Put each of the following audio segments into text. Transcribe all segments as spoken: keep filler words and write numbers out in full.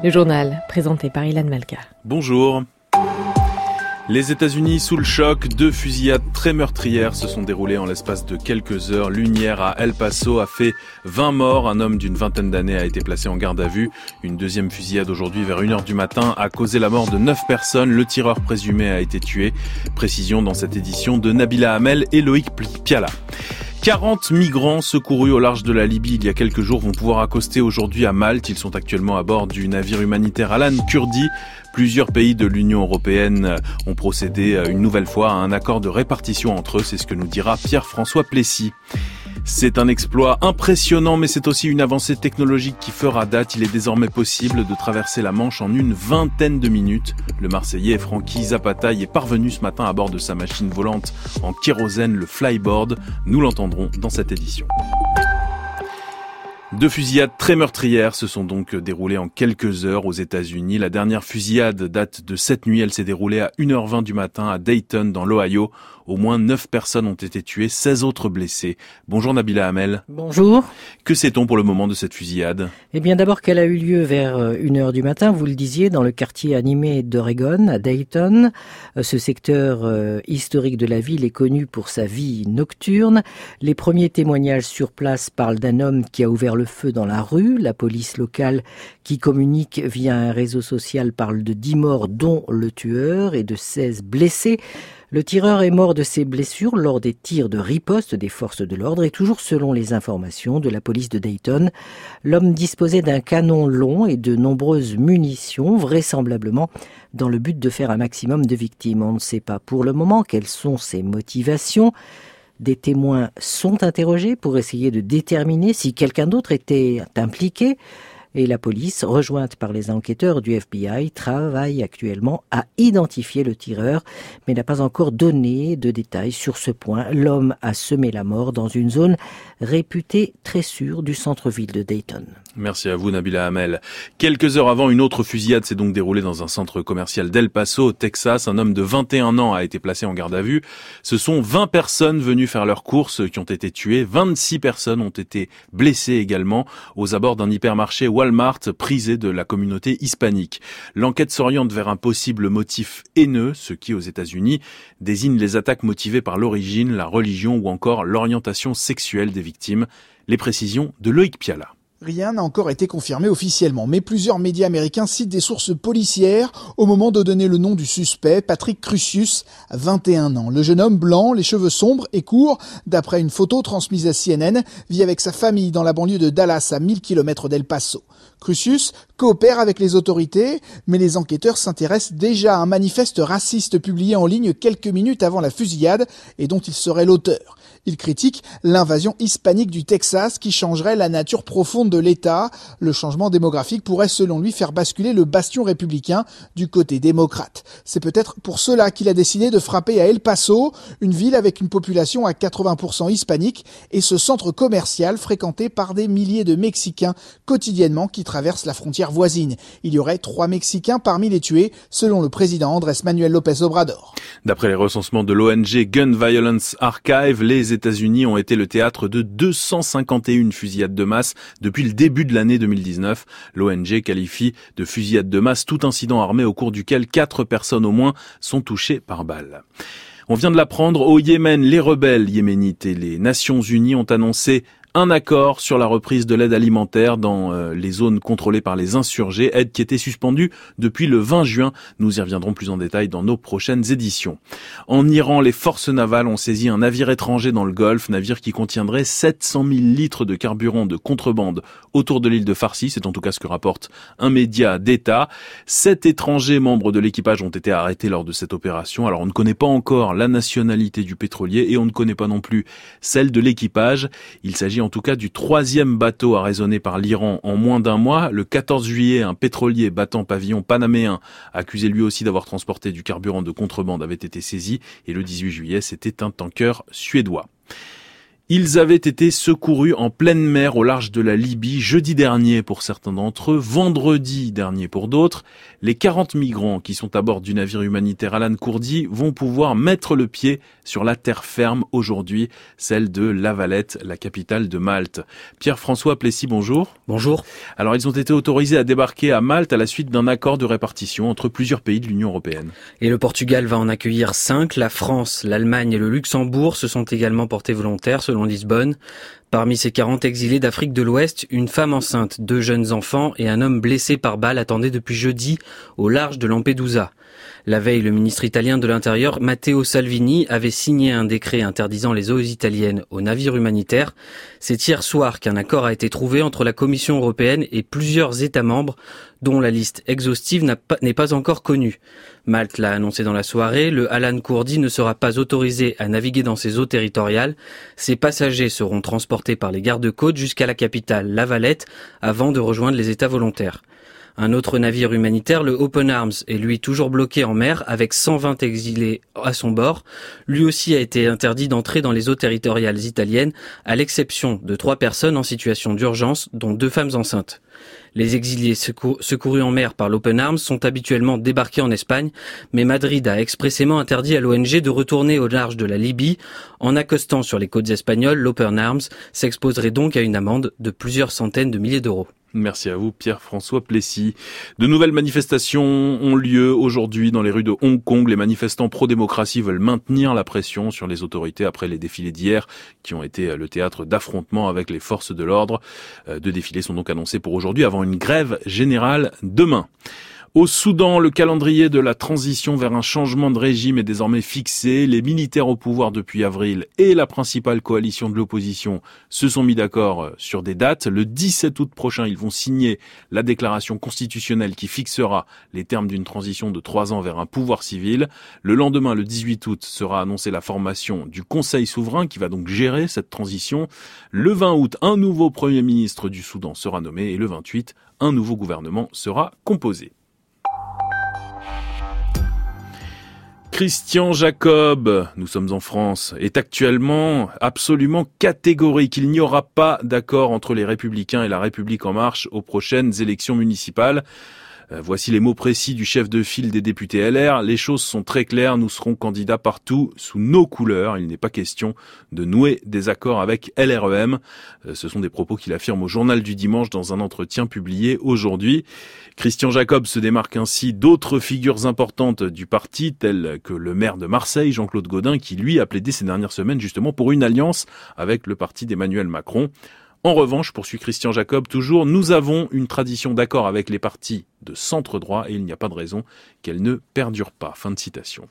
Le journal présenté par Ilan Malka. Bonjour. Les États-Unis sous le choc, deux fusillades très meurtrières se sont déroulées en l'espace de quelques heures. L'une hier à El Paso a fait vingt morts. Un homme d'une vingtaine d'années a été placé en garde à vue. Une deuxième fusillade aujourd'hui vers une heure du matin a causé la mort de neuf personnes. Le tireur présumé a été tué. Précision dans cette édition de Nabila Hamel et Loïc Piala. quarante migrants secourus au large de la Libye il y a quelques jours vont pouvoir accoster aujourd'hui à Malte. Ils sont actuellement à bord du navire humanitaire Alan Kurdi. Plusieurs pays de l'Union européenne ont procédé une nouvelle fois à un accord de répartition entre eux. C'est ce que nous dira Pierre-François Plessis. C'est un exploit impressionnant, mais c'est aussi une avancée technologique qui fera date. Il est désormais possible de traverser la Manche en une vingtaine de minutes. Le Marseillais Francky Zapata y est parvenu ce matin à bord de sa machine volante en kérosène, le Flyboard. Nous l'entendrons dans cette édition. Deux fusillades très meurtrières se sont donc déroulées en quelques heures aux États-Unis. La dernière fusillade date de cette nuit. Elle s'est déroulée à une heure vingt du matin à Dayton, dans l'Ohio. Au moins neuf personnes ont été tuées, seize autres blessées. Bonjour Nabila Hamel. Bonjour. Que sait-on pour le moment de cette fusillade ? Eh bien d'abord qu'elle a eu lieu vers une heure du matin, vous le disiez, dans le quartier animé d'Oregon, à Dayton. Ce secteur historique de la ville est connu pour sa vie nocturne. Les premiers témoignages sur place parlent d'un homme qui a ouvert le feu dans la rue. La police locale qui communique via un réseau social parle de dix morts, dont le tueur, et de seize blessés. Le tireur est mort de ses blessures lors des tirs de riposte des forces de l'ordre et toujours selon les informations de la police de Dayton, l'homme disposait d'un canon long et de nombreuses munitions, vraisemblablement dans le but de faire un maximum de victimes. On ne sait pas pour le moment quelles sont ses motivations. Des témoins sont interrogés pour essayer de déterminer si quelqu'un d'autre était impliqué. Et la police, rejointe par les enquêteurs du F B I, travaille actuellement à identifier le tireur, mais n'a pas encore donné de détails sur ce point. L'homme a semé la mort dans une zone réputée très sûre du centre-ville de Dayton. Merci à vous Nabila Hamel. Quelques heures avant, une autre fusillade s'est donc déroulée dans un centre commercial d'El Paso, au Texas. Un homme de vingt et un ans a été placé en garde à vue. Ce sont vingt personnes venues faire leurs courses qui ont été tuées. vingt-six personnes ont été blessées également aux abords d'un hypermarché Walmart prisé de la communauté hispanique. L'enquête s'oriente vers un possible motif haineux, ce qui aux États-Unis désigne les attaques motivées par l'origine, la religion ou encore l'orientation sexuelle des victimes. Les précisions de Loïc Piala. Rien n'a encore été confirmé officiellement, mais plusieurs médias américains citent des sources policières au moment de donner le nom du suspect, Patrick Crusius, vingt et un ans. Le jeune homme blanc, les cheveux sombres et courts, d'après une photo transmise à C N N, vit avec sa famille dans la banlieue de Dallas, à mille kilomètres d'El Paso. Crusius coopère avec les autorités, mais les enquêteurs s'intéressent déjà à un manifeste raciste publié en ligne quelques minutes avant la fusillade et dont il serait l'auteur. Il critique l'invasion hispanique du Texas qui changerait la nature profonde de l'État. Le changement démographique pourrait selon lui faire basculer le bastion républicain du côté démocrate. C'est peut-être pour cela qu'il a décidé de frapper à El Paso, une ville avec une population à quatre-vingts pour cent hispanique et ce centre commercial fréquenté par des milliers de Mexicains quotidiennement qui traversent la frontière voisine. Il y aurait trois Mexicains parmi les tués, selon le président Andrés Manuel López Obrador. D'après les recensements de l'O N G Gun Violence Archive, les États-Unis ont été le théâtre de deux cent cinquante et une fusillades de masse depuis le début de l'année deux mille dix-neuf. L'O N G qualifie de fusillade de masse tout incident armé au cours duquel quatre personnes au moins sont touchées par balle. On vient de l'apprendre, au Yémen, les rebelles yéménites et les Nations Unies ont annoncé un accord sur la reprise de l'aide alimentaire dans euh, les zones contrôlées par les insurgés, aide qui était suspendue depuis le vingt juin. Nous y reviendrons plus en détail dans nos prochaines éditions. En Iran, les forces navales ont saisi un navire étranger dans le Golfe, navire qui contiendrait sept cent mille litres de carburant de contrebande autour de l'île de Farsi. C'est en tout cas ce que rapporte un média d'État. Sept étrangers membres de l'équipage ont été arrêtés lors de cette opération. Alors on ne connaît pas encore la nationalité du pétrolier et on ne connaît pas non plus celle de l'équipage. Il s'agit en tout cas du troisième bateau arraisonné par l'Iran en moins d'un mois. Le quatorze juillet, un pétrolier battant pavillon panaméen, accusé lui aussi d'avoir transporté du carburant de contrebande, avait été saisi. Et le dix-huit juillet, c'était un tanker suédois. Ils avaient été secourus en pleine mer au large de la Libye jeudi dernier pour certains d'entre eux, vendredi dernier pour d'autres. Les quarante migrants qui sont à bord du navire humanitaire Alan Kurdi vont pouvoir mettre le pied sur la terre ferme aujourd'hui, celle de La Valette, la capitale de Malte. Pierre-François Plessis, bonjour. Bonjour. Alors ils ont été autorisés à débarquer à Malte à la suite d'un accord de répartition entre plusieurs pays de l'Union européenne. Et le Portugal va en accueillir cinq. La France, l'Allemagne et le Luxembourg se sont également portés volontaires selon Lisbonne. Parmi ces quarante exilés d'Afrique de l'Ouest, une femme enceinte, deux jeunes enfants et un homme blessé par balle attendaient depuis jeudi au large de Lampedusa. La veille, le ministre italien de l'Intérieur, Matteo Salvini, avait signé un décret interdisant les eaux italiennes aux navires humanitaires. C'est hier soir qu'un accord a été trouvé entre la Commission européenne et plusieurs États membres, dont la liste exhaustive n'a pas, n'est pas encore connue. Malte l'a annoncé dans la soirée, le Alan Kurdi ne sera pas autorisé à naviguer dans ses eaux territoriales. Ses passagers seront transportés par les gardes-côtes jusqu'à la capitale, La Valette, avant de rejoindre les États volontaires. Un autre navire humanitaire, le Open Arms, est lui toujours bloqué en mer avec cent vingt exilés à son bord. Lui aussi a été interdit d'entrer dans les eaux territoriales italiennes, à l'exception de trois personnes en situation d'urgence, dont deux femmes enceintes. Les exilés secou- secourus en mer par l'Open Arms sont habituellement débarqués en Espagne, mais Madrid a expressément interdit à l'O N G de retourner au large de la Libye. En accostant sur les côtes espagnoles, l'Open Arms s'exposerait donc à une amende de plusieurs centaines de milliers d'euros. Merci à vous, Pierre-François Plessis. De nouvelles manifestations ont lieu aujourd'hui dans les rues de Hong Kong. Les manifestants pro-démocratie veulent maintenir la pression sur les autorités après les défilés d'hier qui ont été le théâtre d'affrontements avec les forces de l'ordre. Deux défilés sont donc annoncés pour aujourd'hui avant une grève générale demain. Au Soudan, le calendrier de la transition vers un changement de régime est désormais fixé. Les militaires au pouvoir depuis avril et la principale coalition de l'opposition se sont mis d'accord sur des dates. Le dix-sept août prochain, ils vont signer la déclaration constitutionnelle qui fixera les termes d'une transition de trois ans vers un pouvoir civil. Le lendemain, le dix-huit août, sera annoncée la formation du Conseil souverain qui va donc gérer cette transition. Le vingt août, un nouveau Premier ministre du Soudan sera nommé et le vingt-huit, un nouveau gouvernement sera composé. Christian Jacob, nous sommes en France, est actuellement absolument catégorique. Il n'y aura pas d'accord entre les Républicains et la République en marche aux prochaines élections municipales. Voici les mots précis du chef de file des députés L R. Les choses sont très claires, nous serons candidats partout sous nos couleurs. Il n'est pas question de nouer des accords avec L R E M. Ce sont des propos qu'il affirme au Journal du Dimanche dans un entretien publié aujourd'hui. Christian Jacob se démarque ainsi d'autres figures importantes du parti, telles que le maire de Marseille, Jean-Claude Gaudin, qui lui a plaidé ces dernières semaines justement pour une alliance avec le parti d'Emmanuel Macron. En revanche, poursuit Christian Jacob toujours, nous avons une tradition d'accord avec les partis de centre droit et il n'y a pas de raison qu'elle ne perdure pas. Fin de citation.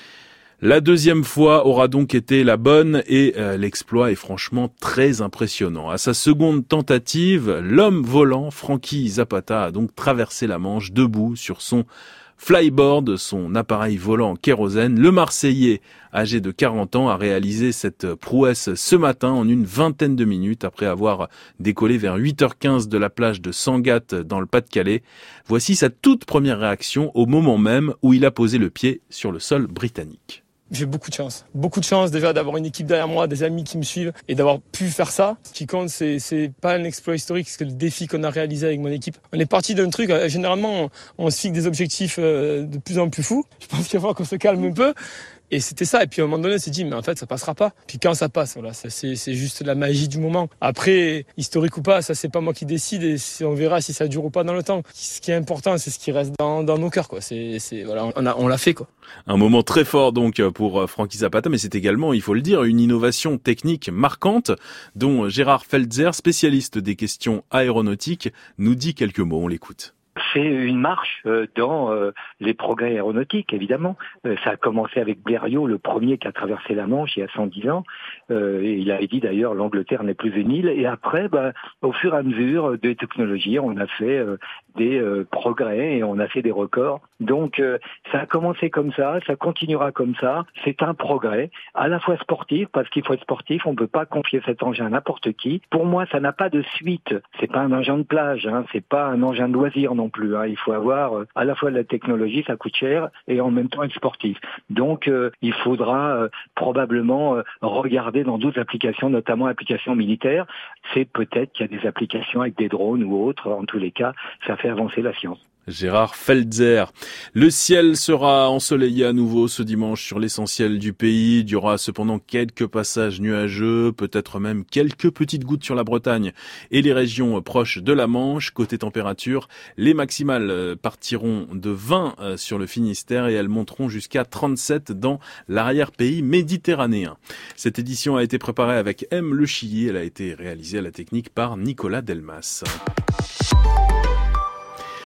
La deuxième fois aura donc été la bonne et euh, l'exploit est franchement très impressionnant. À sa seconde tentative, l'homme volant, Frankie Zapata, a donc traversé la Manche debout sur son flyboard, son appareil volant en kérosène. Le Marseillais, âgé de quarante ans, a réalisé cette prouesse ce matin en une vingtaine de minutes après avoir décollé vers huit heures quinze de la plage de Sangatte dans le Pas-de-Calais. Voici sa toute première réaction au moment même où il a posé le pied sur le sol britannique. J'ai beaucoup de chance. Beaucoup de chance déjà d'avoir une équipe derrière moi, des amis qui me suivent et d'avoir pu faire ça. Ce qui compte, c'est, c'est pas un exploit historique, c'est le défi qu'on a réalisé avec mon équipe. On est parti d'un truc, généralement, on, on se fixe des objectifs de plus en plus fous. Je pense qu'il va falloir qu'on se calme un peu. Et c'était ça. Et puis à un moment donné, on s'est dit, mais en fait, ça passera pas. Puis quand ça passe, voilà, ça, c'est, c'est juste la magie du moment. Après, historique ou pas, ça c'est pas moi qui décide et on verra si ça dure ou pas dans le temps. Ce qui est important, c'est ce qui reste dans, dans nos cœurs, quoi. C'est, c'est, voilà, on a, on l'a fait, quoi. Un moment très fort donc pour Frankie Zapata, mais c'est également, il faut le dire, une innovation technique marquante dont Gérard Feltzer, spécialiste des questions aéronautiques, nous dit quelques mots. On l'écoute. C'est une marche dans les progrès aéronautiques, évidemment. Ça a commencé avec Blériot, le premier qui a traversé la Manche il y a cent dix ans. Et il avait dit d'ailleurs l'Angleterre n'est plus une île. Et après, bah, au fur et à mesure des technologies, on a fait des progrès et on a fait des records. Donc ça a commencé comme ça, ça continuera comme ça. C'est un progrès à la fois sportif, parce qu'il faut être sportif, on ne peut pas confier cet engin à n'importe qui. Pour moi, ça n'a pas de suite. C'est pas un engin de plage, hein, c'est pas un engin de loisir non plus. plus. Hein. Il faut avoir euh, à la fois de la technologie, ça coûte cher, et en même temps être sportif. Donc euh, il faudra euh, probablement euh, regarder dans d'autres applications, notamment applications militaires. C'est peut-être qu'il y a des applications avec des drones ou autres. En tous les cas, ça fait avancer la science. Gérard Feltzer. Le ciel sera ensoleillé à nouveau ce dimanche sur l'essentiel du pays. Il y aura cependant quelques passages nuageux, peut-être même quelques petites gouttes sur la Bretagne et les régions proches de la Manche. Côté température, les maximales partiront de vingt sur le Finistère et elles monteront jusqu'à trente-sept dans l'arrière-pays méditerranéen. Cette édition a été préparée avec M. Le Chillier. Elle a été réalisée à la technique par Nicolas Delmas.